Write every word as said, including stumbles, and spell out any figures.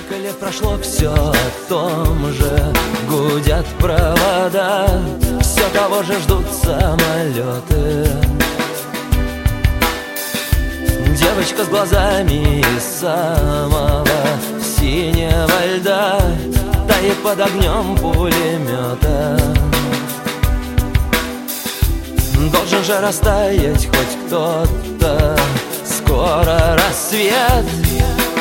Сколько лет прошло, все о том же. Гудят провода, все того же ждут самолеты. Девочка с глазами из самого синего льда тает под огнем пулемета. Должен же растаять хоть кто-то. Скоро рассвет,